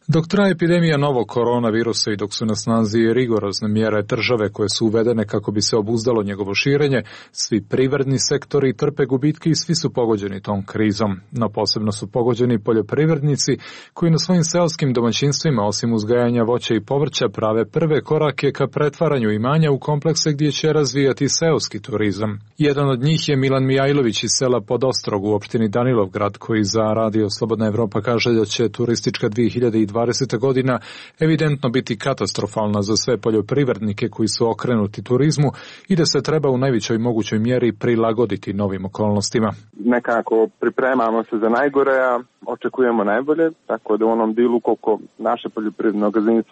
Dok traje epidemija novog koronavirusa i dok su na snazi rigorozne mjere države koje su uvedene kako bi se obuzdalo njegovo širenje, svi privredni sektori trpe gubitke i svi su pogođeni tom krizom. No posebno su pogođeni poljoprivrednici koji na svojim seoskim domaćinstvima osim uzgajanja voća i povrća prave prve korake ka pretvaranju imanja u komplekse gdje će razvijati seoski turizam. Jedan od njih je Milan Mijajlović iz sela Podostrog u opštini Danilovgrad koji za Radio Slobodna Evropa kaže da će turistička 2020. godina evidentno biti katastrofalna za sve poljoprivrednike koji su okrenuti turizmu i da se treba u najvećoj mogućoj mjeri prilagoditi novim okolnostima. Nekako pripremamo se za najgore, a očekujemo najbolje, tako da u onom dilu koliko naše poljoprivredno gazdinstvo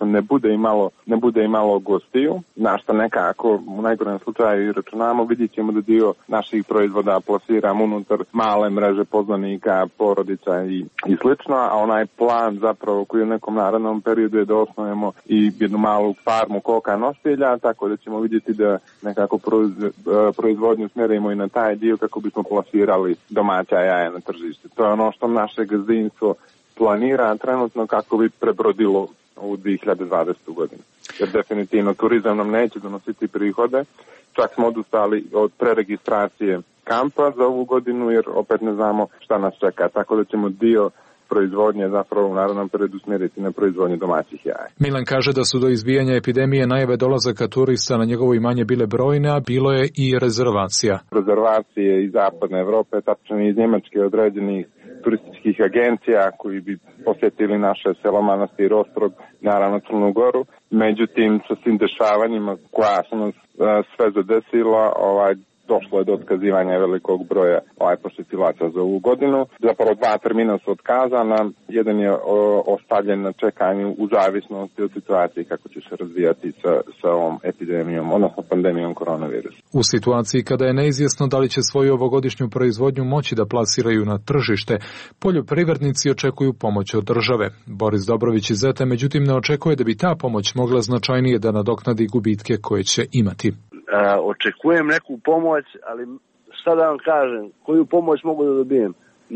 ne bude imalo gostiju, na što nekako u najgorem slučaju računamo, vidjet ćemo da dio naših proizvoda plasiramo unutar male mreže poznanika, porodica i slično, a onaj plan zapravo koji u nekom narednom periodu je da osnovimo i jednu malu farmu koka nosilja, tako da ćemo vidjeti da nekako proizvodnju smjerimo i na taj dio kako bismo plasirali domaća jaja na tržište. To je ono što naše gazdinstvo planira trenutno kako bi prebrodilo u 2020. godinu. Jer definitivno turizam nam neće donositi prihode. Čak smo odustali od preregistracije kampa za ovu godinu jer opet ne znamo šta nas čeka. Tako da ćemo dio proizvodnje zapravo u narednom periodu smjeriti na proizvodnje domaćih jaja. Milan kaže da su do izbijanja epidemije najave dolazaka turista na njegovo imanje bile brojne, a bilo je i rezervacija. Rezervacije iz zapadne Evrope, tačno iz Njemačke određenih turističkih agencija koji bi posjetili naše selo Manastir Ostrog, naravno Crnu Goru. Međutim, sa svim dešavanjima koja su nas sve zadesila, došlo je do otkazivanja velikog broja posjetilaca za ovu godinu. Zapravo 2 termina su otkazana, jedan je ostavljen na čekanju u zavisnosti od situacije kako će se razvijati sa ovom epidemijom, odnosno pandemijom koronavirusa. U situaciji kada je neizvjesno da li će svoju ovogodišnju proizvodnju moći da plasiraju na tržište, poljoprivrednici očekuju pomoć od države. Boris Dobrović iz Zete međutim ne očekuje da bi ta pomoć mogla značajnije da nadoknadi gubitke koje će imati. Očekujem neku pomoć, ali šta da vam kažem, koju pomoć mogu da dobijem?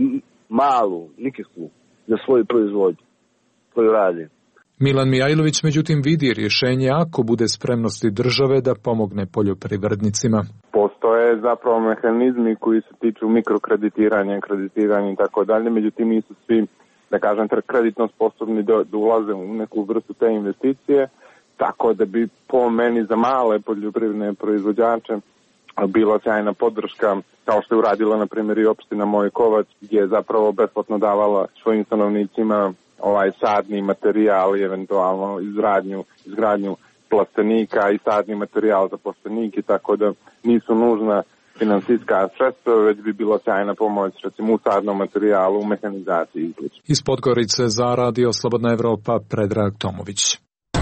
Malu, nikakvu, za svoju proizvodnju koju radim. Milan Mijajlović međutim vidi rješenje ako bude spremnosti države da pomogne poljoprivrednicima. Postoje zapravo mehanizmi koji se tiču mikrokreditiranja, kreditiranja i tako dalje, međutim nisu svi, da kažem, kreditno sposobni da ulaze u neku vrstu te investicije. Tako da bi po meni za male poljoprivredne proizvođače bila sjajna podrška, kao što je uradila na primjer i opština Mojkovac, gdje je zapravo besplatno davala svojim stanovnicima sadni materijal i eventualno izgradnju plastenika i sadni materijal za plastenike, tako da nisu nužna finansijska sredstva, već bi bila sjajna pomoć recimo u sadnom materijalu, u mehanizaciji i sl. Iz Podgorice za Radio Slobodna Evropa Predrag Tomović.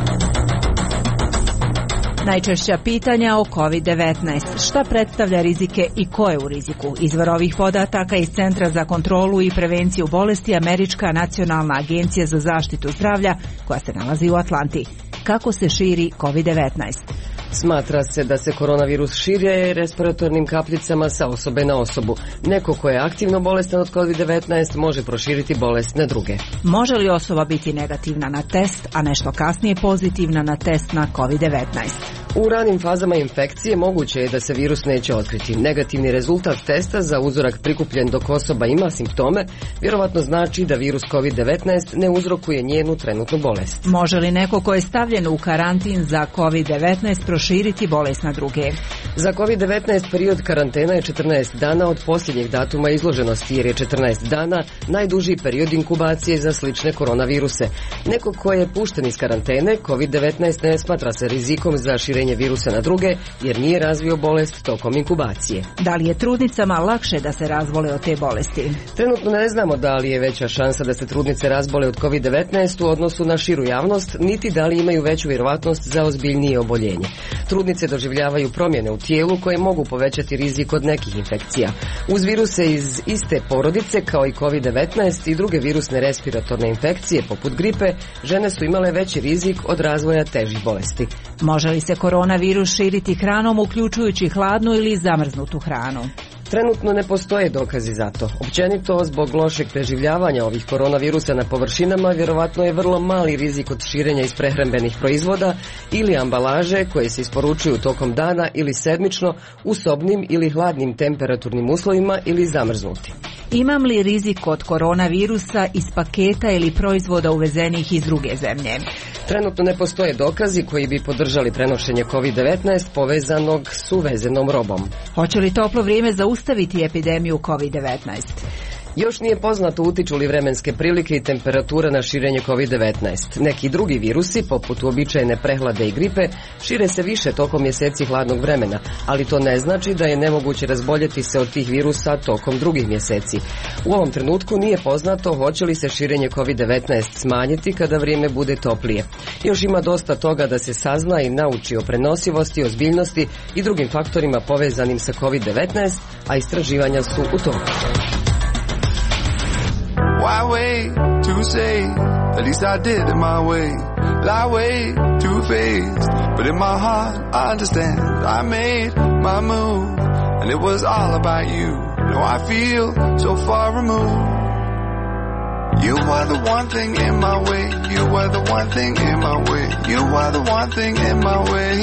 Najčešća pitanja o COVID-19. Šta predstavlja rizike i ko je u riziku? Izvor ovih podataka iz Centra za kontrolu i prevenciju bolesti Američka nacionalna agencija za zaštitu zdravlja koja se nalazi u Atlanti. Kako se širi COVID-19? Smatra se da se koronavirus širi respiratornim kapljicama sa osobe na osobu. Neko ko je aktivno bolestan od COVID-19 može proširiti bolest na druge. Može li osoba biti negativna na test, a nešto kasnije pozitivna na test na COVID-19? U ranim fazama infekcije moguće je da se virus neće otkriti. Negativni rezultat testa za uzorak prikupljen dok osoba ima simptome vjerovatno znači da virus COVID-19 ne uzrokuje njenu trenutnu bolest. Može li neko ko je stavljen u karantin za COVID-19 proširiti bolest na druge? Za COVID-19 period karantena je 14 dana od posljednjeg datuma izloženosti, jer je 14 dana najduži period inkubacije za slične koronaviruse. Neko ko je pušten iz karantene, COVID-19 ne smatra se rizikom za širenje virusa na druge, jer nije razvio bolest tokom inkubacije. Da li je trudnicama lakše da se razbole od te bolesti? Trenutno ne znamo da li je veća šansa da se trudnice razbole od COVID-19 u odnosu na širu javnost, niti da li imaju veću vjerovatnost za ozbiljnije oboljenje. Trudnice doživljavaju promjene u tijelu koje mogu povećati rizik od nekih infekcija. Uz viruse iz iste porodice kao i COVID-19 i druge virusne respiratorne infekcije poput gripe, žene su imale veći rizik od razvoja težih bolesti. Može li se koronavirus širiti hranom uključujući hladnu ili zamrznutu hranu? Trenutno ne postoje dokazi za to. Općenito, zbog lošeg preživljavanja ovih koronavirusa na površinama, vjerovatno je vrlo mali rizik od širenja iz prehrambenih proizvoda ili ambalaže koje se isporučuju tokom dana ili sedmično u sobnim ili hladnim temperaturnim uslovima ili zamrznuti. Imam li rizik od koronavirusa iz paketa ili proizvoda uvezenih iz druge zemlje? Trenutno ne postoje dokazi koji bi podržali prenošenje COVID-19 povezanog s uvezenom robom. Hoće li toplo vrijeme zaustaviti epidemiju COVID-19? Još nije poznato utiču li vremenske prilike i temperatura na širenje COVID-19. Neki drugi virusi, poput uobičajene prehlade i gripe, šire se više tokom mjeseci hladnog vremena, ali to ne znači da je nemoguće razboljeti se od tih virusa tokom drugih mjeseci. U ovom trenutku nije poznato hoće li se širenje COVID-19 smanjiti kada vrijeme bude toplije. Još ima dosta toga da se sazna i nauči o prenosivosti, ozbiljnosti i drugim faktorima povezanim sa COVID-19, a istraživanja su u toku. Why wait to say, at least I did it my way. Lie way too faced, but in my heart I understand. I made my move, and it was all about you. Now I feel so far removed. You are the one thing in my way. You are the one thing in my way. You are the one thing in my way.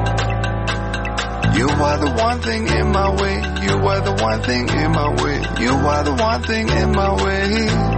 You are the one thing in my way. You are the one thing in my way. You are the one thing in my way.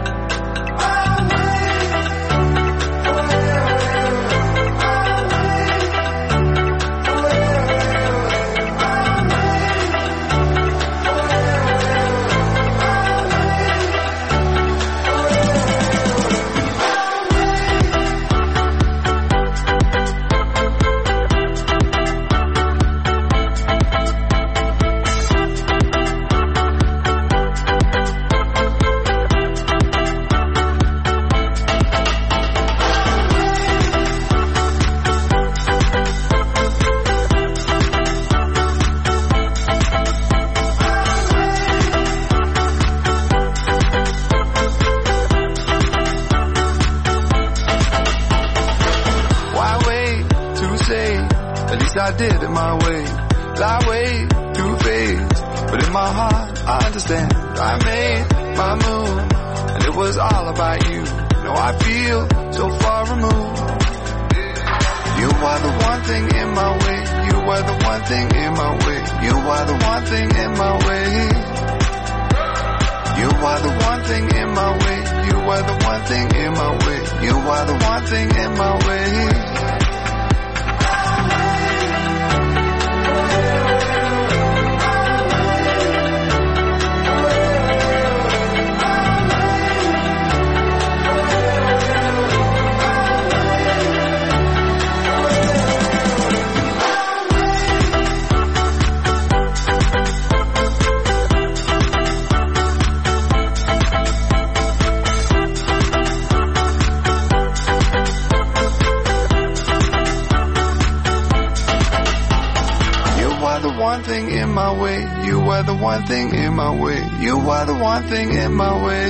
I did it my way, lie way too faced, but in my heart I understand. I made my move, and it was all about you. Now I feel so far removed. You are the one thing in my way. You are the one thing in my way. You are the one thing in my way. You are the one thing in my way. You are the one thing in my way. You are the one thing in my way. One thing in my way, you are the one thing in my way. You are the one thing in my way.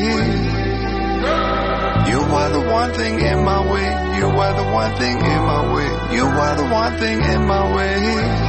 You are the one thing in my way. You are the one thing in my way. You are the one thing in my way.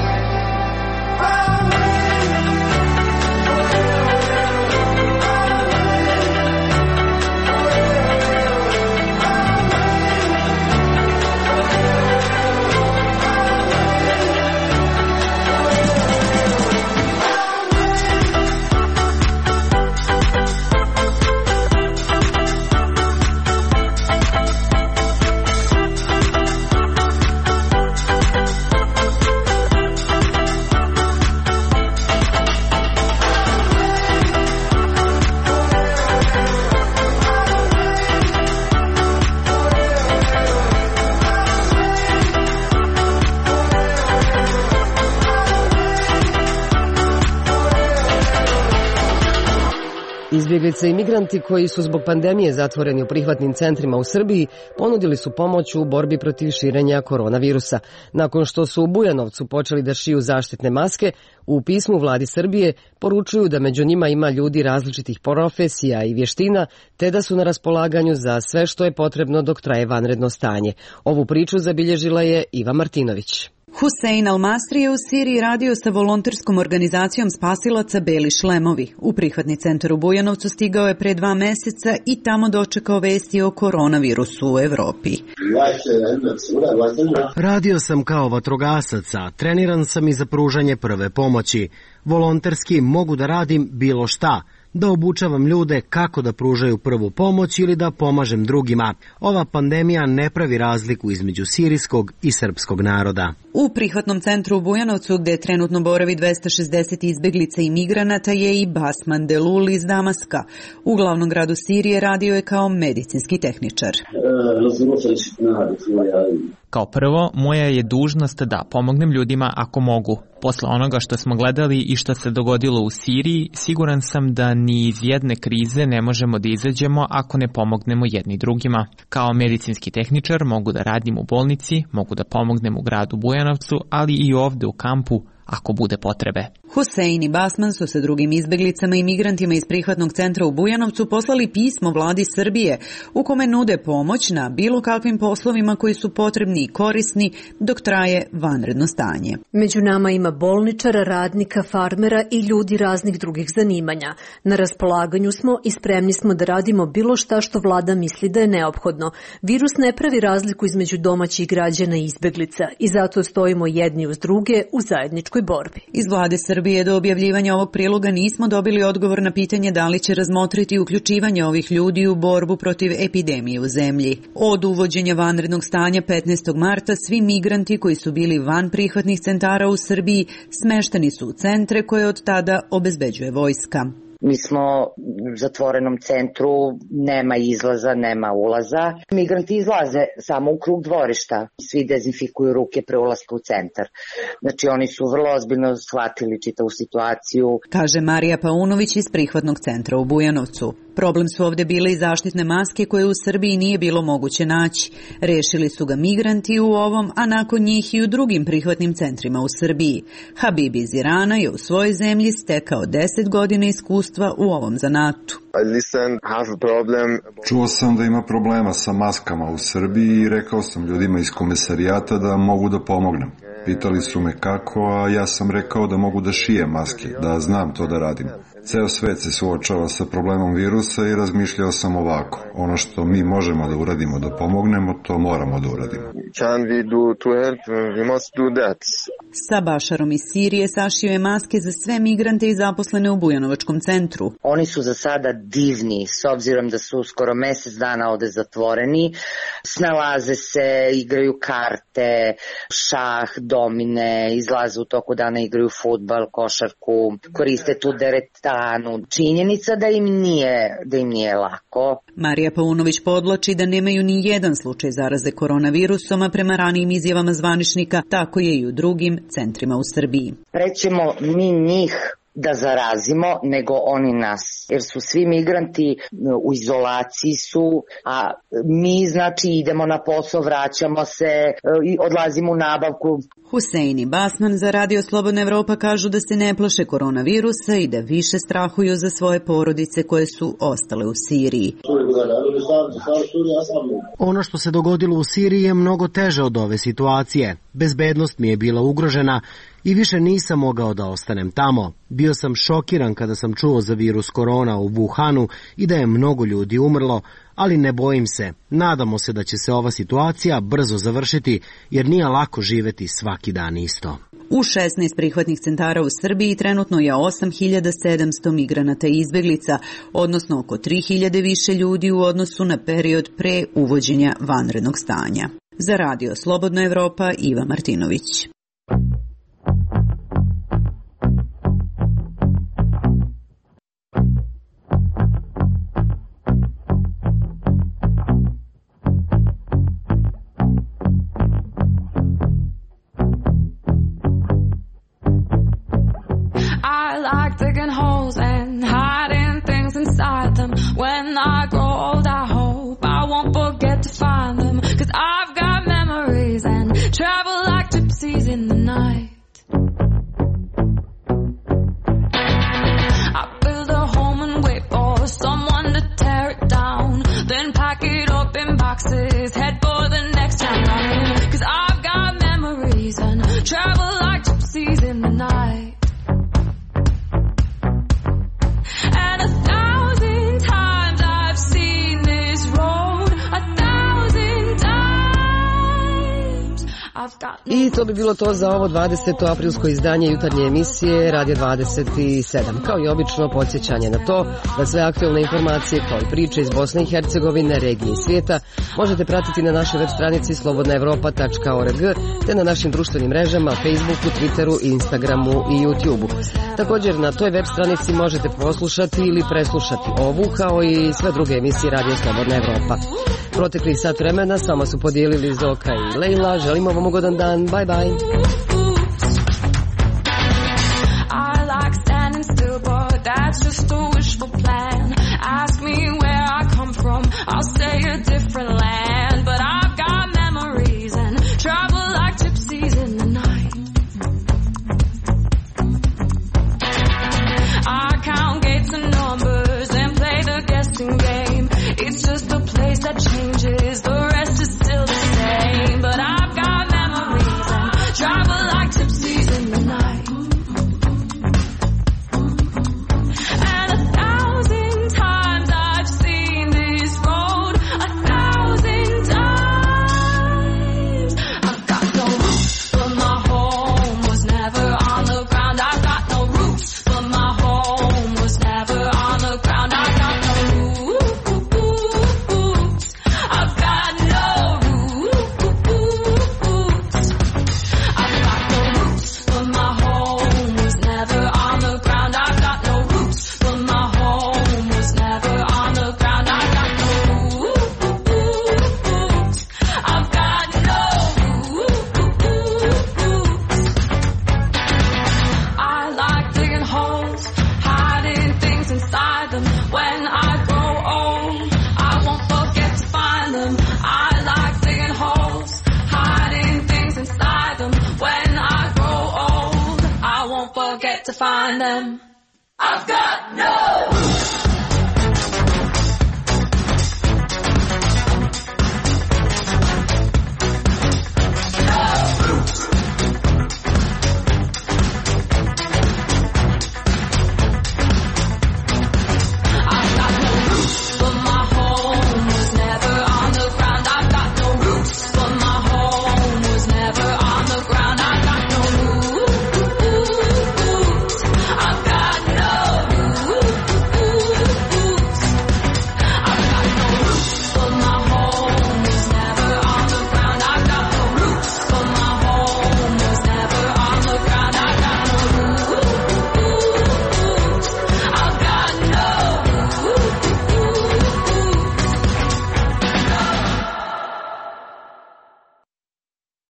Izbjeglice i migranti koji su zbog pandemije zatvoreni u prihvatnim centrima u Srbiji ponudili su pomoć u borbi protiv širenja koronavirusa. Nakon što su u Bujanovcu počeli da šiju zaštitne maske, u pismu vladi Srbije poručuju da među njima ima ljudi različitih profesija i vještina, te da su na raspolaganju za sve što je potrebno dok traje vanredno stanje. Ovu priču zabilježila je Iva Martinović. Husein Al-Masri je u Siriji radio sa volonterskom organizacijom spasilaca Beli šlemovi. U prihvatni centar u Bujanovcu stigao je pre 2 meseca i tamo dočekao vesti o koronavirusu u Evropi. Radio sam kao vatrogasac, a treniran sam i za pružanje prve pomoći. Volonterski mogu da radim bilo šta, da obučavam ljude kako da pružaju prvu pomoć ili da pomažem drugima. Ova pandemija ne pravi razliku između sirijskog i srpskog naroda. U prihvatnom centru u Bujanovcu, gde trenutno boravi 260 izbeglica i migranata, je i Basman Delul iz Damaska. U glavnom gradu Sirije radio je kao medicinski tehničar. Kao prvo, moja je dužnost da pomognem ljudima ako mogu. Posle onoga što smo gledali i što se dogodilo u Siriji, siguran sam da ni iz jedne krize ne možemo da izađemo ako ne pomognemo jedni drugima. Kao medicinski tehničar mogu da radim u bolnici, mogu da pomognem u gradu Bujanovcu, ali i ovde u kampu ako bude potrebe. Husein i Basman su sa drugim izbeglicama i migrantima iz prihvatnog centra u Bujanovcu poslali pismo vladi Srbije u kome nude pomoć na bilo kakvim poslovima koji su potrebni i korisni dok traje vanredno stanje. Među nama ima bolničara, radnika, farmera i ljudi raznih drugih zanimanja. Na raspolaganju smo i spremni smo da radimo bilo šta što vlada misli da je neophodno. Virus ne pravi razliku između domaćih građana i izbeglica i zato stojimo jedni uz druge u zajedničkoj borbi. Iz vlade Srbije do objavljivanja ovog priloga nismo dobili odgovor na pitanje da li će razmotriti uključivanje ovih ljudi u borbu protiv epidemije u zemlji. Od uvođenja vanrednog stanja 15. marta svi migranti koji su bili van prihvatnih centara u Srbiji smešteni su u centre koje od tada obezbeđuje vojska. Mi smo u zatvorenom centru, nema izlaza, nema ulaza. Migranti izlaze samo u krug dvorišta. Svi dezinfikuju ruke pre ulaska u centar. Znači oni su vrlo ozbiljno shvatili čitavu situaciju. Kaže Marija Paunović iz prihvatnog centra u Bujanovcu. Problem su ovde bile i zaštitne maske koje u Srbiji nije bilo moguće naći. Rešili su ga migranti u ovom, a nakon njih i u drugim prihvatnim centrima u Srbiji. Habib iz Irana je u svojoj zemlji stekao 10 godina iskustva u ovom zanatu. Čuo sam da ima problema sa maskama u Srbiji i rekao sam ljudima iz komesarijata da mogu da pomognem. Pitali su me kako, a ja sam rekao da mogu da šijem maske, da znam to da radim. Ceo svet se suočava sa problemom virusa i razmišljao sam ovako. Ono što mi možemo da uradimo da pomognemo, to moramo da uradimo. Sa Bašarom iz Sirije sašio je maske za sve migrante i zaposlene u Bujanovačkom centru. Oni su za sada divni, s obzirom da su skoro mesec dana ovde zatvoreni. Snalaze se, igraju karte, šah, domine, izlaze u toku dana, igraju fudbal, košarku, koriste tu teretanu. Činjenica da im nije lako. Marija Paunović podlači da nemaju ni jedan slučaj zaraze koronavirusom, a prema ranijim izjavama zvaničnika tako je i u drugim centrima u Srbiji. Prećemo mi njih da zarazimo, nego oni nas. Jer su svi migranti u izolaciji su, a mi znači idemo na posao, vraćamo se i odlazimo u nabavku. Husein i Basman za Radio Slobodna Evropa kažu da se ne plaše koronavirusa i da više strahuju za svoje porodice koje su ostale u Siriji. Ono što se dogodilo u Siriji je mnogo teže od ove situacije. Bezbednost mi je bila ugrožena i više nisam mogao da ostanem tamo. Bio sam šokiran kada sam čuo za virus korona u Wuhanu i da je mnogo ljudi umrlo, ali ne bojim se. Nadamo se da će se ova situacija brzo završiti, jer nije lako živeti svaki dan isto. U 16 prihvatnih centara u Srbiji trenutno je 8700 migranata i izbeglica, odnosno oko 3000 više ljudi u odnosu na period pre uvođenja vanrednog stanja. Za Radio Slobodna Evropa, Iva Martinović. I like digging holes and hiding things inside them. When I grow old, I hope I won't forget to find them. 'Cause I've got memories and travel like gypsies I to bi bilo to za ovo 20. aprilsko izdanje jutarnje emisije Radio 27. Kao i obično, podsjećanje na to da sve aktualne informacije kao i priče iz Bosne i Hercegovine, regije i svijeta možete pratiti na našoj web stranici slobodnaevropa.org te na našim društvenim mrežama Facebooku, Twitteru, Instagramu i YouTubeu. Također na toj web stranici možete poslušati ili preslušati ovu kao i sve druge emisije Radio Slobodna Evropa. Protekli sat vremena s vama su podijelili Zoka i Lejla. Želimo vam ugodan dan. Bye bye. I like standing still, but that's just a wishful plan. Ask me where I come from, I'll say a different land. But I've got memories and travel like gypsies in the night. I count gates and numbers and play the guessing game. It's just a place that changes, the rest is still the same. But I've got memories and travel like gypsies in the night. And 1,000 times I've seen this road, 1,000 times. I've got no roots, but my home was never on the ground. I've got no roots, but my home was never on the ground. I got no roots. I've got no roots. I've got no roots, but my home was never on the ground. I've got no roots, but my home was never on the ground. I got no roots. I've got no roots. I like digging holes, hiding things inside them. When I grow old, I won't forget to find them. I like digging holes, hiding things inside them. When I grow old, I won't forget to find them. I've got no roots.